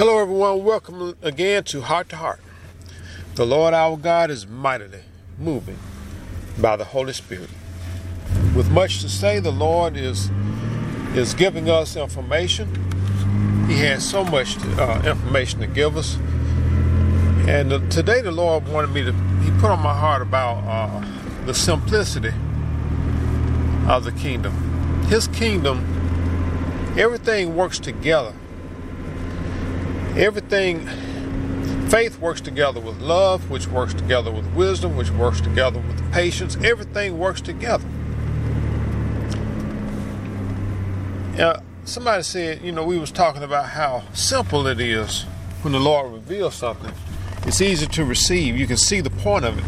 Hello everyone, welcome again to Heart to Heart. The Lord our God is mightily moving by the Holy Spirit. With much to say, the Lord is giving us information. He has so much information to give us. And today the Lord wanted me He put on my heart about the simplicity of the kingdom. His kingdom, everything works together. Faith works together with love, which works together with wisdom, which works together with patience. Everything works together. Somebody said, we was talking about how simple it is when the Lord reveals something. It's easy to receive. You can see the point of it.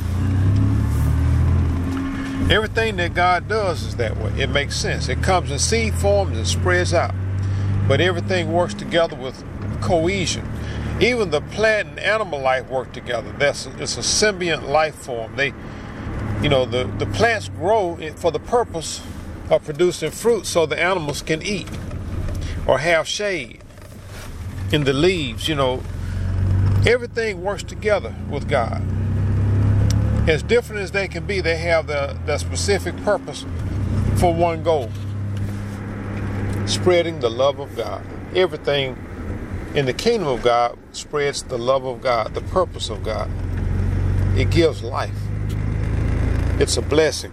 Everything that God does is that way. It makes sense. It comes in seed forms and spreads out. But everything works together with cohesion. Even the plant and animal life work together. It's a symbiont life form. The plants grow for the purpose of producing fruit so the animals can eat or have shade in the leaves. Everything works together with God. As different as they can be, they have the specific purpose for one goal: spreading the love of God. Everything in the kingdom of God spreads the love of God, the purpose of God. It gives life. It's a blessing.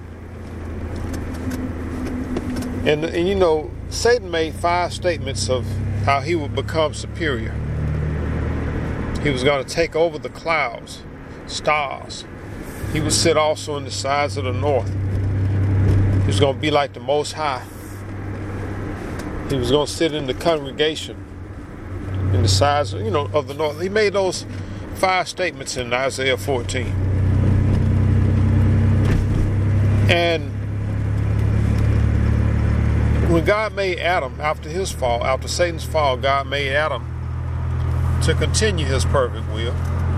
And Satan made 5 statements of how he would become superior. He was going to take over the clouds, stars. He would sit also in the sides of the north. He was going to be like the Most High. He was going to sit in the congregation in the sides, of the north. He made those 5 statements in Isaiah 14. And when God made Adam, after Satan's fall, God made Adam to continue his perfect will.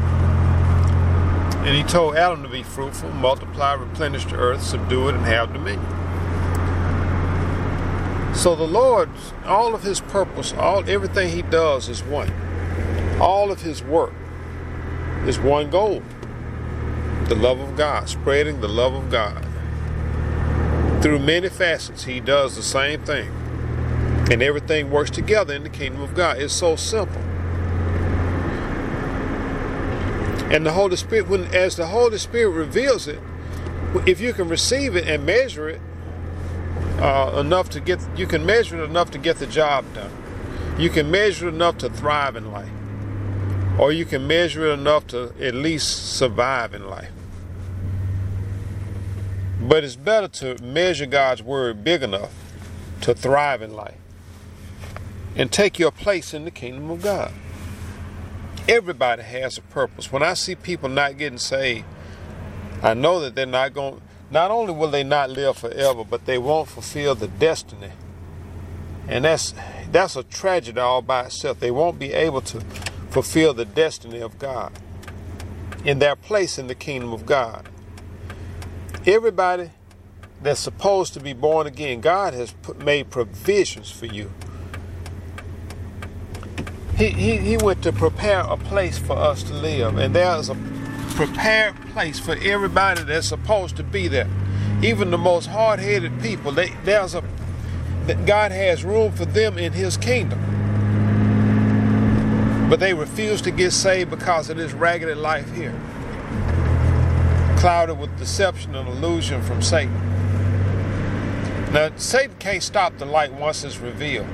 And he told Adam to be fruitful, multiply, replenish the earth, subdue it, and have dominion. So the Lord, all of his purpose, everything he does is one. All of his work is one goal: the love of God, spreading the love of God. Through many facets, he does the same thing. And everything works together in the kingdom of God. It's so simple. And the Holy Spirit, as the Holy Spirit reveals it, if you can receive it and measure it, you can measure it enough to get the job done. You can measure it enough to thrive in life. Or you can measure it enough to at least survive in life. But it's better to measure God's word big enough to thrive in life and take your place in the kingdom of God. Everybody has a purpose. When I see people not getting saved, I know that they're not only will they not live forever, but they won't fulfill the destiny. And that's a tragedy all by itself. They won't be able to fulfill the destiny of God in their place in the kingdom of God. Everybody that's supposed to be born again, God has made provisions for you. He went to prepare a place for us to live, and there's a prepared place for everybody that's supposed to be there. Even the most hard-headed people, God has room for them in his kingdom. But they refuse to get saved because of this raggedy life here, clouded with deception and illusion from Satan. Now, Satan can't stop the light once it's revealed.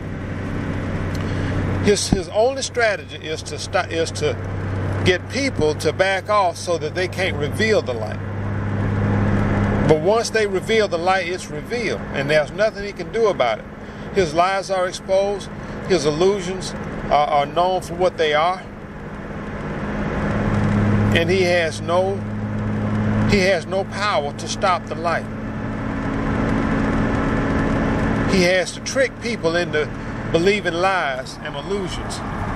His only strategy is to get people to back off so that they can't reveal the light. But once they reveal the light, it's revealed, and there's nothing he can do about it. His lies are exposed. His illusions are known for what they are, and he has no power to stop the light. He has to trick people into believing lies and illusions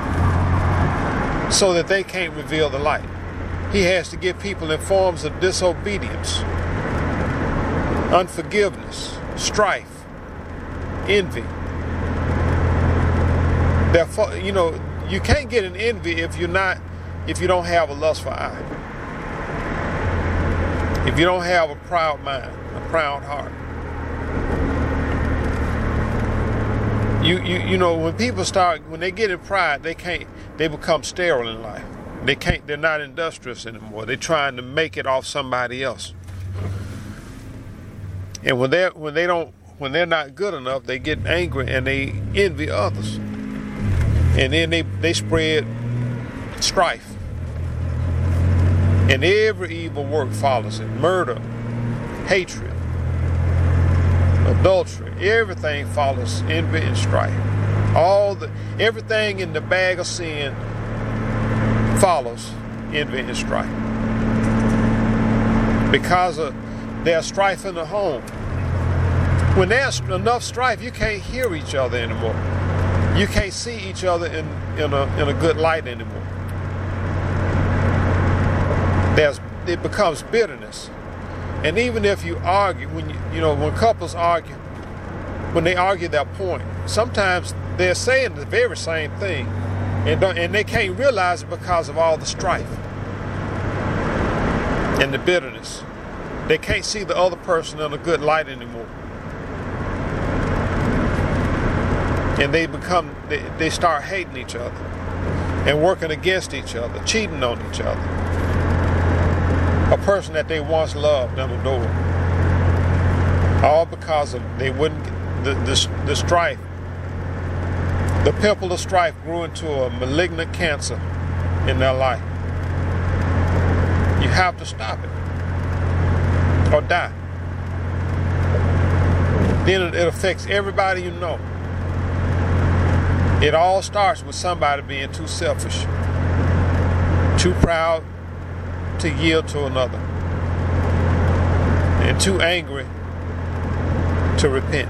so that they can't reveal the light. He has to get people in forms of disobedience, unforgiveness, strife, envy. Therefore, you can't get an envy if you don't have a lustful eye. If you don't have a proud mind, a proud heart. You know, when people when they get in pride, they become sterile in life. They're not industrious anymore. They're trying to make it off somebody else. And when they're not good enough, they get angry and they envy others. And then they spread strife. And every evil work follows it. Murder, hatred, adultery, everything follows envy and strife. Everything in the bag of sin follows envy and strife. Because there's strife in the home. When there's enough strife, you can't hear each other anymore. You can't see each other in a good light anymore. It becomes bitterness. And even if you argue, when couples argue, when they argue their point, sometimes they're saying the very same thing, and they can't realize it because of all the strife and the bitterness. They can't see the other person in a good light anymore. And they start hating each other and working against each other, cheating on each other. A person that they once loved and adored. All because of the strife. The pimple of strife grew into a malignant cancer in their life. You have to stop it or die. Then it affects everybody you know. It all starts with somebody being too selfish, too proud to yield to another, and too angry to repent.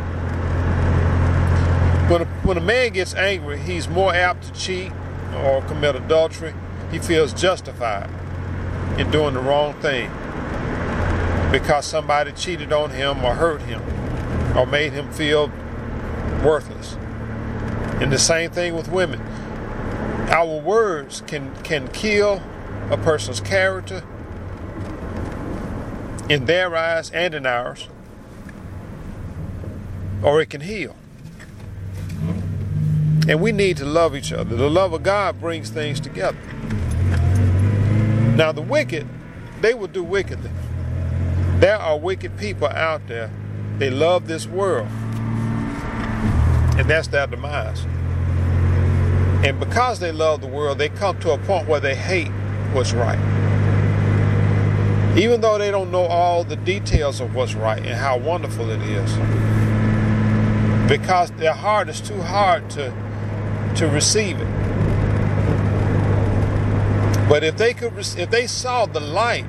When a man gets angry, he's more apt to cheat or commit adultery. He feels justified in doing the wrong thing because somebody cheated on him or hurt him or made him feel worthless. And the same thing with women. Our words can kill a person's character in their eyes and in ours, or it can heal. And we need to love each other. The love of God brings things together. Now the wicked, they will do wickedly. There are wicked people out there. They love this world, and that's their demise. And because they love the world, they come to a point where they hate what's right. Even though they don't know all the details of what's right and how wonderful it is. Because their heart is too hard to receive it. But if they saw the light,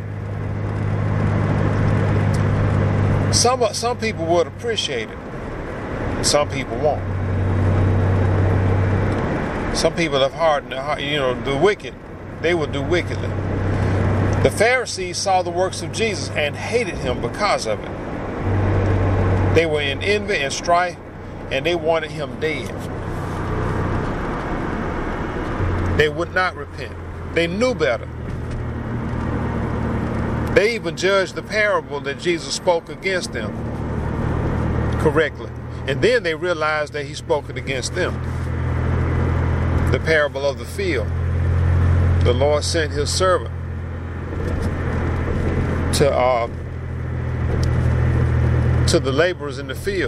some people would appreciate it. And some people won't. Some people have hardened their heart. The wicked, they will do wickedly. The Pharisees saw the works of Jesus and hated him because of it. They were in envy and strife, and they wanted him dead. They would not repent. They knew better. They even judged the parable that Jesus spoke against them correctly. And then they realized that he spoke it against them. The parable of the field. The Lord sent his servant to the laborers in the field,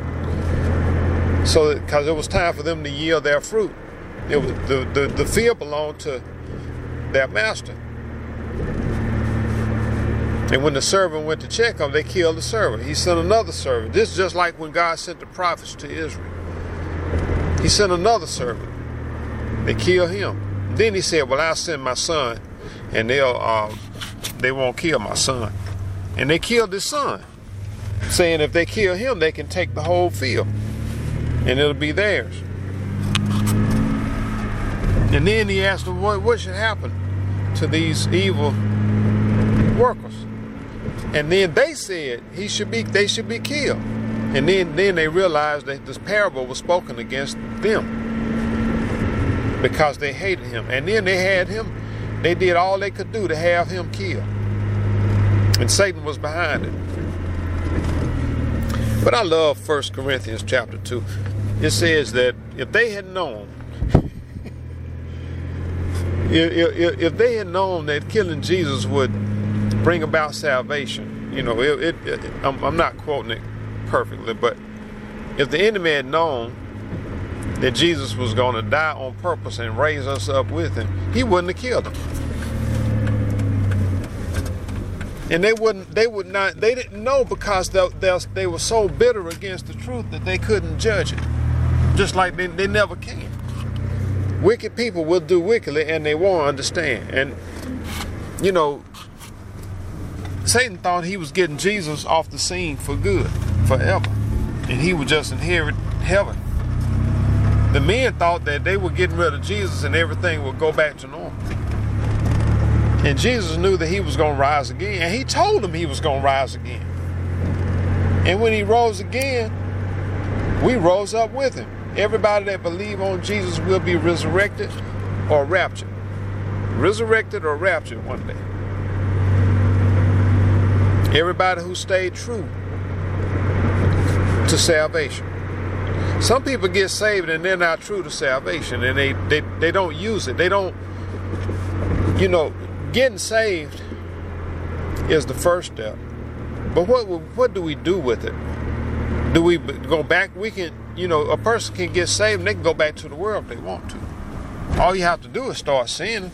because it was time for them to yield their fruit. It was the field belonged to their master, and when the servant went to check them, they killed the servant. He sent another servant. This is just like when God sent the prophets to Israel. He sent another servant. They killed him. Then he said, well, I'll send my son, and they won't kill my son. And they killed his son, saying if they kill him, they can take the whole field, and it'll be theirs. And then he asked them, what should happen to these evil workers? And then they said they should be killed. And then they realized that this parable was spoken against them. because they hated him. And then they did all they could do to have him killed. And Satan was behind it. But I love 1 Corinthians chapter 2. It says that if they had known, if they had known that killing Jesus would bring about salvation, I'm not quoting it perfectly, but if the enemy had known that Jesus was going to die on purpose and raise us up with him, he wouldn't have killed him. And they didn't know, because they were so bitter against the truth that they couldn't judge it. Just like they never can. Wicked people will do wickedly and they won't understand. And, Satan thought he was getting Jesus off the scene for good, forever. And he would just inherit heaven. The men thought that they were getting rid of Jesus and everything would go back to normal. And Jesus knew that he was going to rise again. And he told them he was going to rise again. And when he rose again, we rose up with him. Everybody that believe on Jesus will be resurrected or raptured. Resurrected or raptured one day. Everybody who stayed true to salvation. Some people get saved and they're not true to salvation, and they don't use it. They don't, getting saved is the first step. But what do we do with it? Do we go back? We can, a person can get saved and they can go back to the world if they want to. All you have to do is start sinning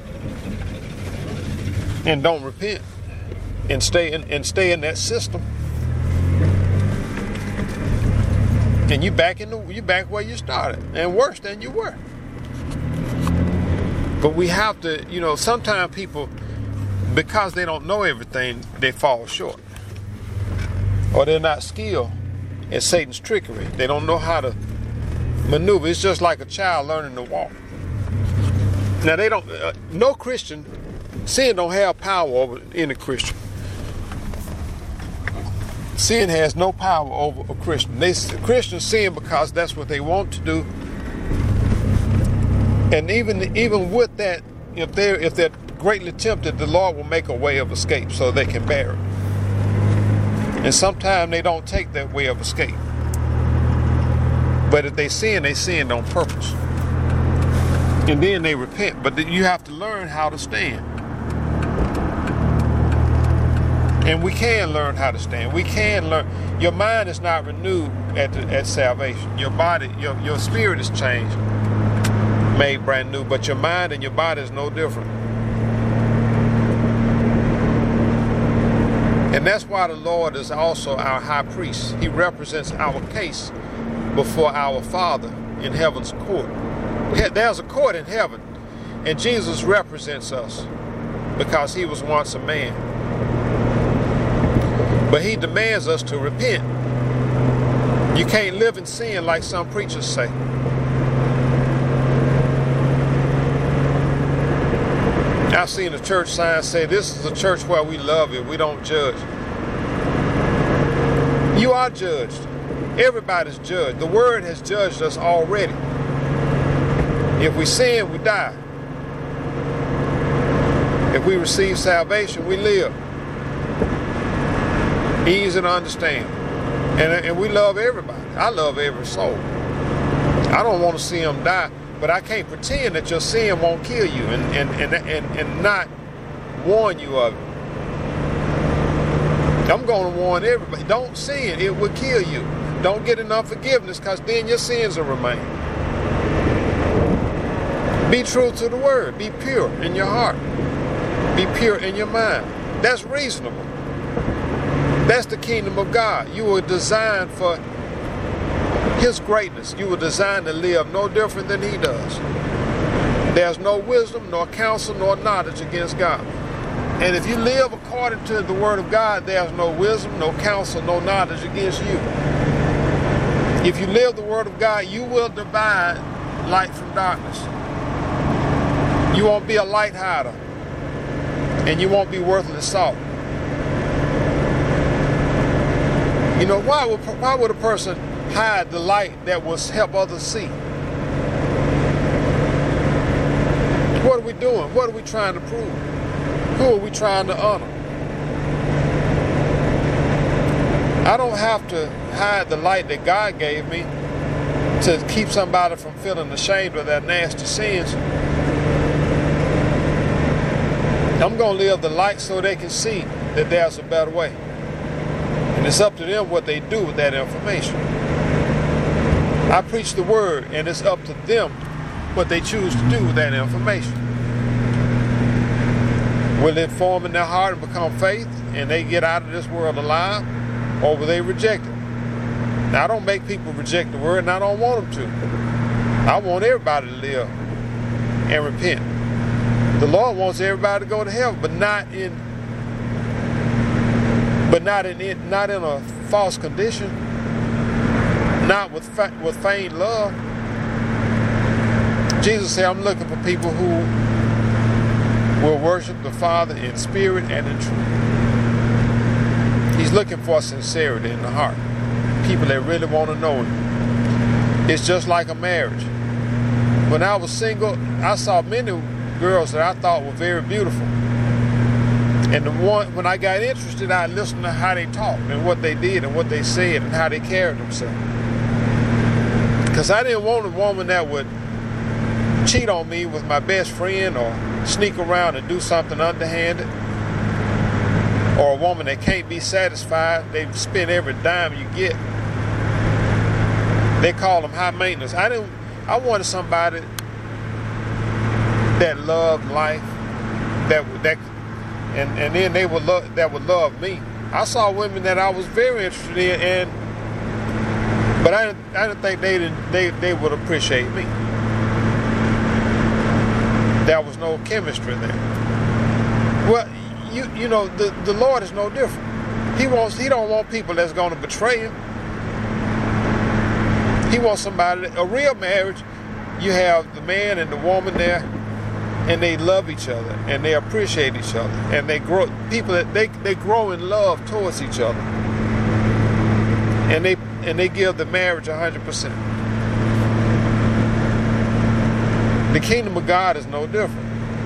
and don't repent and stay in that system. And you back where you started, and worse than you were. But we have to, sometimes people, because they don't know everything, they fall short. Or they're not skilled at Satan's trickery. They don't know how to maneuver. It's just like a child learning to walk. Now no Christian, sin don't have power over any Christian. Sin has no power over a Christian. Christians sin because that's what they want to do. And even with that, if they're greatly tempted, the Lord will make a way of escape so they can bear it. And sometimes they don't take that way of escape. But if they sin on purpose. And then they repent. But you have to learn how to stand. And we can learn how to stand. We can learn. Your mind is not renewed at salvation. Your body, your spirit is changed, made brand new, but your mind and your body is no different. And that's why the Lord is also our high priest. He represents our case before our Father in heaven's court. There's a court in heaven, and Jesus represents us because he was once a man. But he demands us to repent. You can't live in sin like some preachers say. I've seen a church sign say, "This is a church where we love it, we don't judge." You are judged. Everybody's judged. The word has judged us already. If we sin, we die. If we receive salvation, we live. Easy to understand. And we love everybody. I love every soul. I don't want to see them die, but I can't pretend that your sin won't kill you and not warn you of it. I'm going to warn everybody. Don't sin. It will kill you. Don't get enough forgiveness, because then your sins will remain. Be true to the word. Be pure in your heart. Be pure in your mind. That's reasonable. That's the kingdom of God. You were designed for his greatness. You were designed to live no different than he does. There's no wisdom, nor counsel, nor knowledge against God. And if you live according to the word of God, there's no wisdom, no counsel, no knowledge against you. If you live the word of God, you will divide light from darkness. You won't be a light hider, and you won't be worthless salt. Why would a person hide the light that will help others see? What are we trying to prove? Who are we trying to honor? I don't have to hide the light that God gave me to keep somebody from feeling ashamed of their nasty sins. I'm going to live the light so they can see that there's a better way. And it's up to them what they do with that information. I preach the word, and it's up to them what they choose to do with that information. Will it form in their heart and become faith, and they get out of this world alive, or will they reject it? Now, I don't make people reject the word, and I don't want them to. I want everybody to live and repent. The Lord wants everybody to go to heaven, but not in a false condition, not with feigned love. Jesus said, I'm looking for people who will worship the Father in spirit and in truth. He's looking for sincerity in the heart. People that really want to know Him. It's just like a marriage. When I was single, I saw many girls that I thought were very beautiful. And when I got interested, I listened to how they talked and what they did and what they said and how they carried themselves. Because I didn't want a woman that would cheat on me with my best friend or sneak around and do something underhanded. Or a woman that can't be satisfied. They spend every dime you get. They call them high maintenance. I wanted somebody that loved life, and then that would love me. I saw women that I was very interested in, but I didn't think they would appreciate me. There was no chemistry there. Well, you know, the Lord is no different. He don't want people that's going to betray Him. He wants somebody. A real marriage, you have the man and the woman there, and they love each other and they appreciate each other, and they grow. People that they grow in love towards each other, and they give the marriage 100%. The kingdom of God is no different.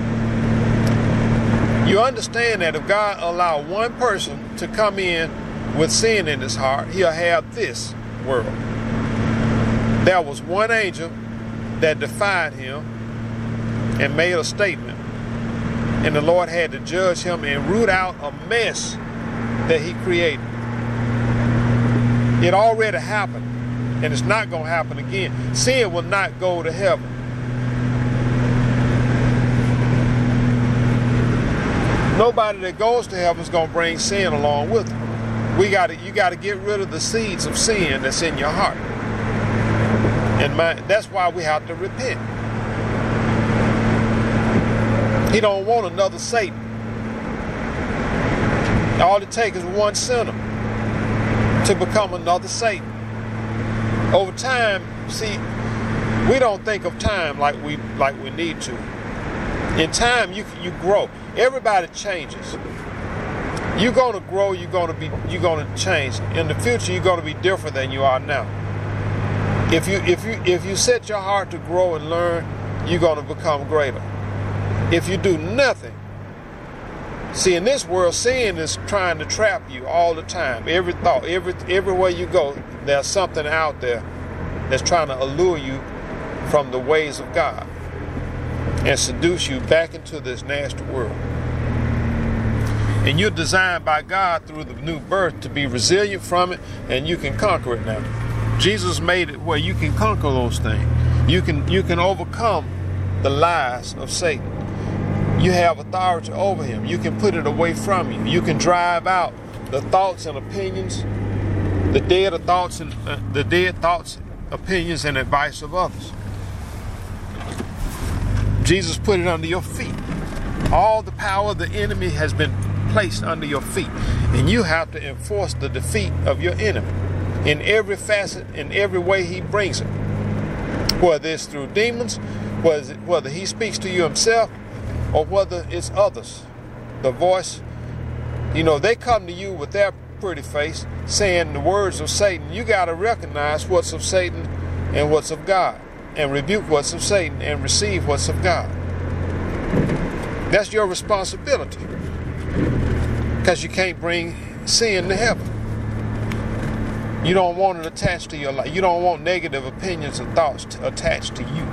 You understand that if God allow one person to come in with sin in his heart, He'll have this world. There was one angel that defied Him and made a statement, and the Lord had to judge him and root out a mess that He created. It already happened, and it's not going to happen again. Sin will not go to heaven. Nobody that goes to heaven is going to bring sin along with them. You got to get rid of the seeds of sin that's in your heart. And that's why we have to repent. He don't want another Satan. All it takes is one sinner to become another Satan. Over time, see, we don't think of time like we need to. In time, you grow. Everybody changes. You're going to grow. You're going to change. In the future, you're going to be different than you are now. If you set your heart to grow and learn, you're going to become greater. If you do nothing, see, in this world, sin is trying to trap you all the time. Every thought, everywhere you go, there's something out there that's trying to allure you from the ways of God and seduce you back into this nasty world. And you're designed by God through the new birth to be resilient from it, and you can conquer it now. Jesus made it where you can conquer those things. You can overcome the lies of Satan. You have authority over him. You can put it away from you. You can drive out the thoughts and opinions, the dead thoughts, opinions, and advice of others. Jesus put it under your feet. All the power of the enemy has been placed under your feet, and you have to enforce the defeat of your enemy in every facet, in every way he brings it. Whether it's through demons, whether he speaks to you himself, or whether it's others. The voice, they come to you with their pretty face saying the words of Satan. You got to recognize what's of Satan and what's of God, and rebuke what's of Satan and receive what's of God. That's your responsibility. Because you can't bring sin to heaven. You don't want it attached to your life. You don't want negative opinions and thoughts attached to you.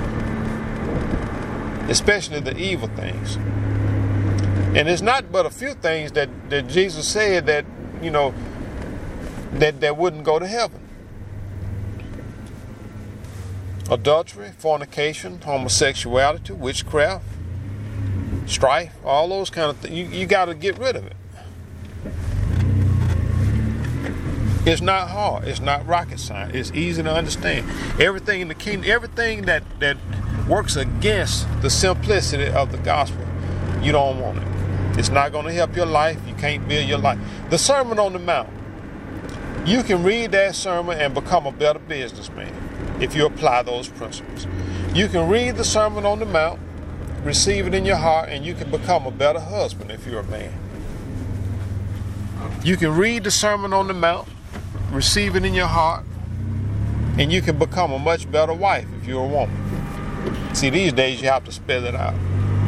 Especially the evil things. And it's not but a few things that Jesus said that, that wouldn't go to heaven. Adultery, fornication, homosexuality, witchcraft, strife, all those kind of things. You got to get rid of it. It's not hard. It's not rocket science. It's easy to understand. Everything in the kingdom, everything that works against the simplicity of the gospel, you don't want it. It's not going to help your life. You can't build your life. The Sermon on the Mount. You can read that sermon and become a better businessman if you apply those principles. You can read the Sermon on the Mount, receive it in your heart, and you can become a better husband if you're a man. You can read the Sermon on the Mount, receive it in your heart, and you can become a much better wife if you're a woman. See, these days you have to spell it out.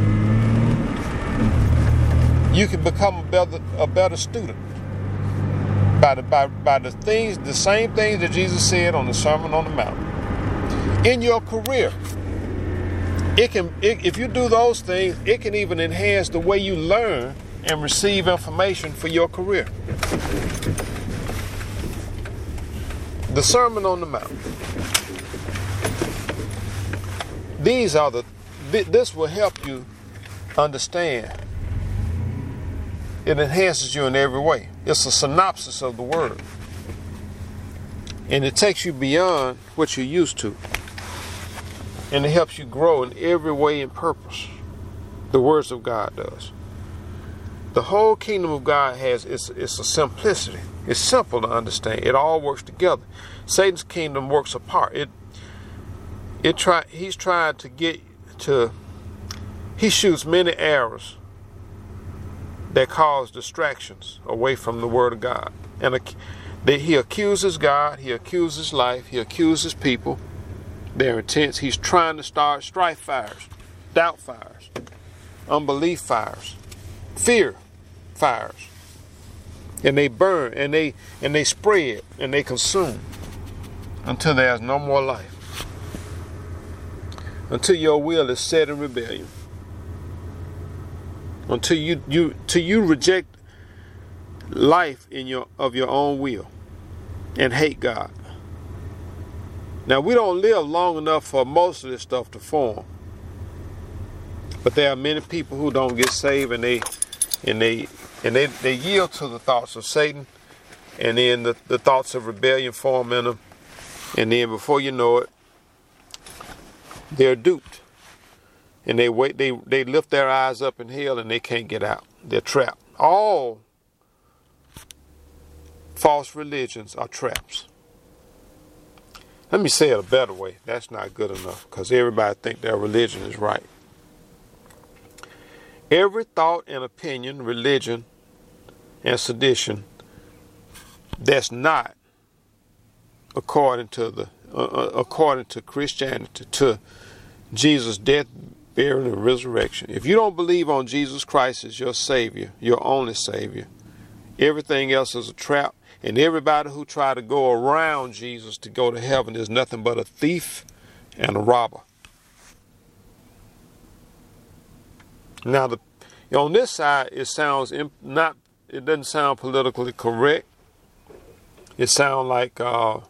You can become a better student by the same things that Jesus said on the Sermon on the Mount. In your career, if you do those things, it can even enhance the way you learn and receive information for your career. The Sermon on the Mount. This will help you understand. It enhances you in every way. It's a synopsis of the word. And it takes you beyond what you're used to. And it helps you grow in every way and purpose. The words of God does. The whole kingdom of God it's a simplicity. It's simple to understand. It all works together. Satan's kingdom works apart. He's trying to he shoots many arrows that cause distractions away from the word of God. And he accuses God, he accuses life, he accuses people, their intents. He's trying to start strife fires, doubt fires, unbelief fires, fear fires. And they burn and they spread and they consume until there's no more life. Until your will is set in rebellion. Until you reject life of your own will and hate God. Now, we don't live long enough for most of this stuff to form. But there are many people who don't get saved and they yield to the thoughts of Satan, and then the thoughts of rebellion form in them, and then before you know it, they're duped. And they lift their eyes up in hell and they can't get out. They're trapped. All false religions are traps. Let me say it a better way. That's not good enough because everybody thinks their religion is right. Every thought and opinion, religion, and sedition that's not according to Christianity, to Jesus' death, burial, and resurrection. If you don't believe on Jesus Christ as your Savior, your only Savior, everything else is a trap. And everybody who try to go around Jesus to go to heaven is nothing but a thief and a robber. Now, on this side, it doesn't sound politically correct. It sounds like, the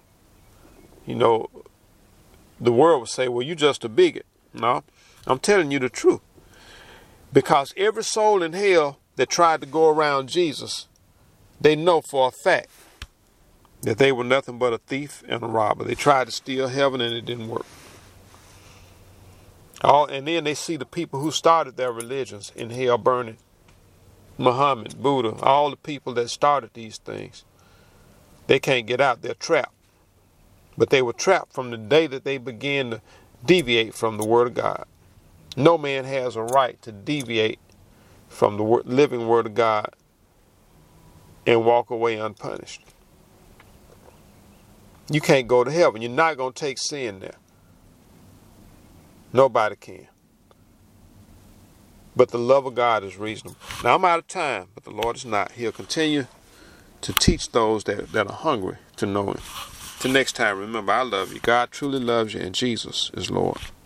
world would say, well, you're just a bigot. No, I'm telling you the truth. Because every soul in hell that tried to go around Jesus, they know for a fact that they were nothing but a thief and a robber. They tried to steal heaven and it didn't work. And then they see the people who started their religions in hell burning. Muhammad, Buddha, all the people that started these things. They can't get out. They're trapped. But they were trapped from the day that they began to deviate from the Word of God. No man has a right to deviate from the living Word of God and walk away unpunished. You can't go to heaven. You're not going to take sin there. Nobody can. But the love of God is reasonable. Now I'm out of time, but the Lord is not. He'll continue to teach those that are hungry to know Him. Till next time, remember, I love you. God truly loves you, and Jesus is Lord.